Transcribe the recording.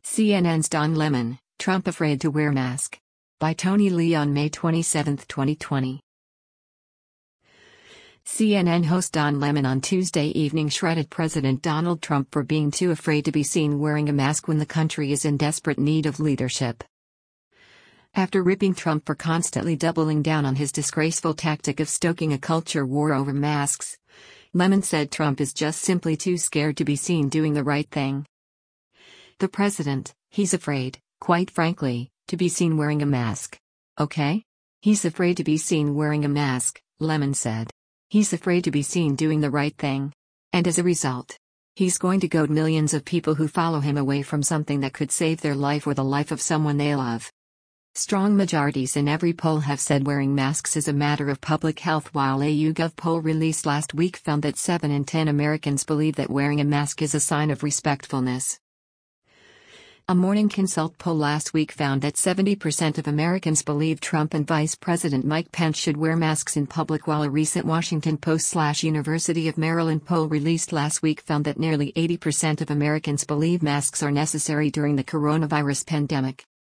CNN's Don Lemon, Trump afraid to wear mask. By Tony Lee on May 27, 2020. CNN host Don Lemon on Tuesday evening shredded President Donald Trump for being too afraid to be seen wearing a mask when the country is in desperate need of leadership. After ripping Trump for constantly doubling down on his disgraceful tactic of stoking a culture war over masks, Lemon said Trump is just simply too scared to be seen doing the right thing. The president, he's afraid, quite frankly, to be seen wearing a mask. Okay? He's afraid to be seen wearing a mask, Lemon said. He's afraid to be seen doing the right thing. And as a result, he's going to goad millions of people who follow him away from something that could save their life or the life of someone they love. Strong majorities in every poll have said wearing masks is a matter of public health, while a YouGov poll released last week found that 7 in 10 Americans believe that wearing a mask is a sign of respectfulness. A Morning Consult poll last week found that 70% of Americans believe Trump and Vice President Mike Pence should wear masks in public, while a recent Washington Post/University of Maryland poll released last week found that nearly 80% of Americans believe masks are necessary during the coronavirus pandemic.